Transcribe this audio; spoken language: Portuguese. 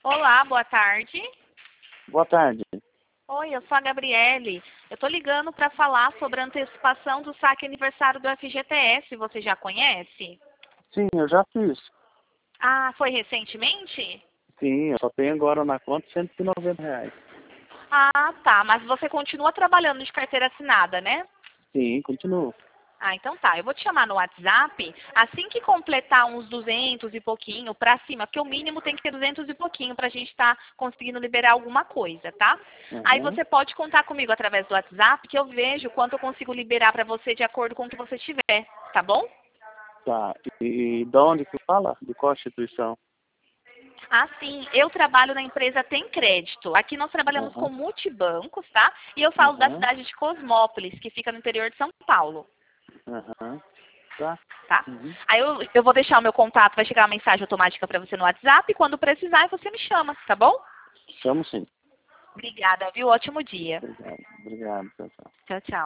Olá, boa tarde. Boa tarde. Oi, eu sou a Gabriele. Eu tô ligando para falar sobre a antecipação do saque aniversário do FGTS. Você já conhece? Sim, eu já fiz. Ah, foi recentemente? Sim, eu só tenho agora na conta R$ 190. Ah, tá. Mas você continua trabalhando de carteira assinada, né? Sim, continuo. Ah, então tá. Eu vou te chamar no WhatsApp assim que completar uns 200 e pouquinho pra cima, porque o mínimo tem que ter 200 e pouquinho pra gente estar conseguindo liberar alguma coisa, tá? Aí Uhum. você pode contar comigo através do WhatsApp que eu vejo quanto eu consigo liberar pra você de acordo com o que você tiver, tá bom? Tá. E de onde que fala? De qual instituição? Ah, sim. Eu trabalho na empresa Tem Crédito. Aqui nós trabalhamos com Uhum. multibancos, tá? E eu falo da Uhum. cidade de Cosmópolis, que fica no interior de São Paulo. Uhum. Tá. Tá? Uhum. Aí eu vou deixar o meu contato, vai chegar uma mensagem automática para você no WhatsApp. Quando precisar, você me chama, tá bom? Chamo sim. Obrigada, viu? Ótimo dia. Obrigado. Obrigado, pessoal. Tchau, tchau.